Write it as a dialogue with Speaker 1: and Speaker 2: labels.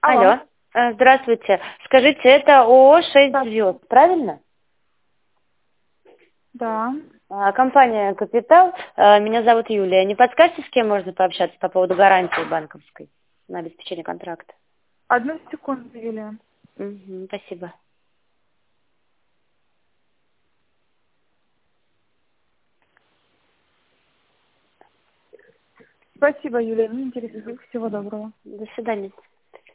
Speaker 1: Алло.
Speaker 2: Алло. Здравствуйте. Скажите, это ООО «Шесть
Speaker 1: Да.
Speaker 2: звезд», правильно?
Speaker 1: Да.
Speaker 2: Компания «Капитал». Меня зовут Юлия. Не подскажете, с кем можно пообщаться по поводу гарантии банковской на обеспечение контракта?
Speaker 1: Одну секунду, Юлия.
Speaker 2: Угу, спасибо.
Speaker 1: Спасибо, Юлия. Не интересует. Всего доброго.
Speaker 2: До свидания.